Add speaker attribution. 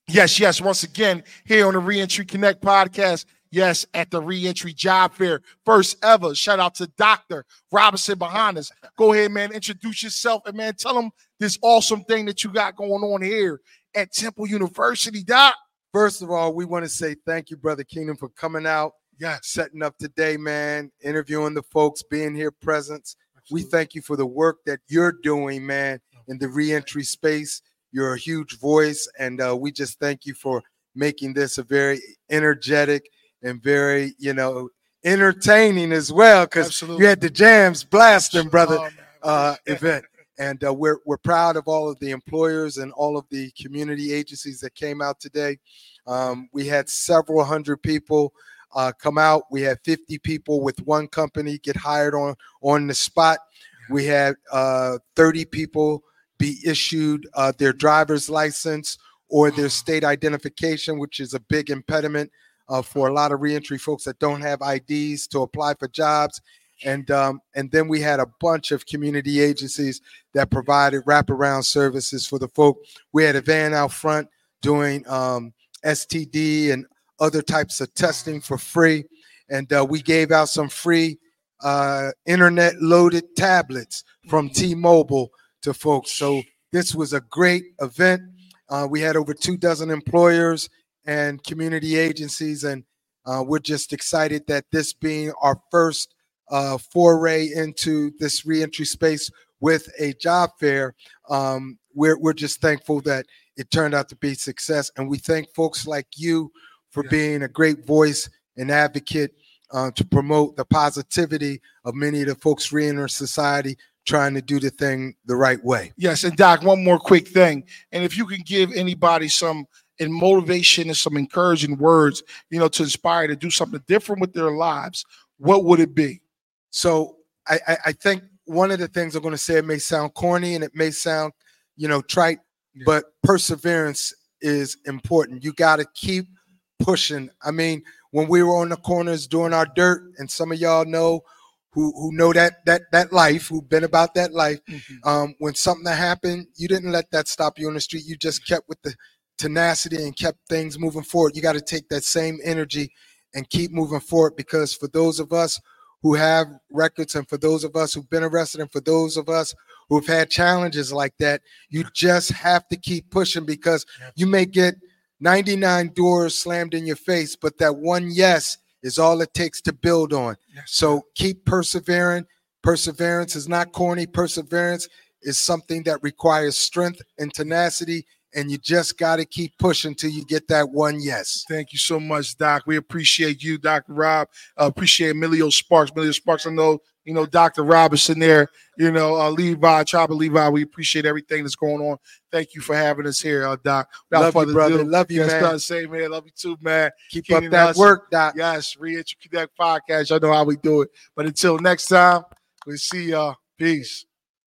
Speaker 1: Yes, yes. Once again, here on the Reentry Connect podcast. Yes, at the Reentry Job Fair. First ever. Shout out to Dr. Robinson behind us. Go ahead, man. Introduce yourself and, man, tell them this awesome thing that you got going on here at Temple University, Doc.
Speaker 2: First of all, we want to say thank you, Brother Keenan, for coming out,
Speaker 1: Yes.
Speaker 2: setting up today, man, interviewing the folks, being here present. We
Speaker 1: Absolutely.
Speaker 2: thank you for the work that you're doing, man, in the reentry space. You're a huge voice, and we just thank you for making this a very energetic and very, entertaining as well, because
Speaker 1: Absolutely.
Speaker 2: you had the jams blasting, brother,
Speaker 1: Oh, man.
Speaker 2: event. And we're proud of all of the employers and all of the community agencies that came out today. We had several hundred people come out. We had 50 people with one company get hired on the spot. We had 30 people be issued their driver's license or their state identification, which is a big impediment for a lot of reentry folks that don't have IDs to apply for jobs. And then we had a bunch of community agencies that provided wraparound services for the folk. We had a van out front doing STD and other types of testing for free. And we gave out some free internet-loaded tablets from T-Mobile to folks. So this was a great event. We had over 24 employers and community agencies, and we're just excited that this being our first foray into this reentry space with a job fair. We're just thankful that it turned out to be a success, and we thank folks like you for being a great voice and advocate to promote the positivity of many of the folks reentering society trying to do the thing the right way.
Speaker 1: Yes, and Doc, one more quick thing. And if you can give anybody some motivation and some encouraging words, to inspire to do something different with their lives, what would it be?
Speaker 2: So I think one of the things I'm going to say, it may sound corny and it may sound, trite, but perseverance is important. You got to keep pushing. I mean, when we were on the corners doing our dirt, and some of y'all know who know that life, who've been about that life, when something happened, you didn't let that stop you on the street. You just kept with the tenacity and kept things moving forward. You got to take that same energy and keep moving forward, because for those of us who have records, and for those of us who've been arrested, and for those of us who've had challenges like that, you just have to keep pushing, because you may get 99 doors slammed in your face, but that one yes is all it takes to build on. So keep persevering. Perseverance is not corny. Perseverance is something that requires strength and tenacity, and you just got to keep pushing till you get that one yes.
Speaker 1: Thank you so much, Doc. We appreciate you, Dr. Rob. Appreciate Emilio Sparks. Emilio Sparks, I know, Dr. Robinson there, Levi, Tribe of Levi. We appreciate everything that's going on. Thank you for having us here, Doc.
Speaker 2: Without love you, brother. Love you, man.
Speaker 1: Start saying, man. Love you too, man.
Speaker 2: Keep up that work, Doc.
Speaker 1: Yes, Reentry Connect podcast. Y'all know how we do it. But until next time, we'll see y'all. Peace.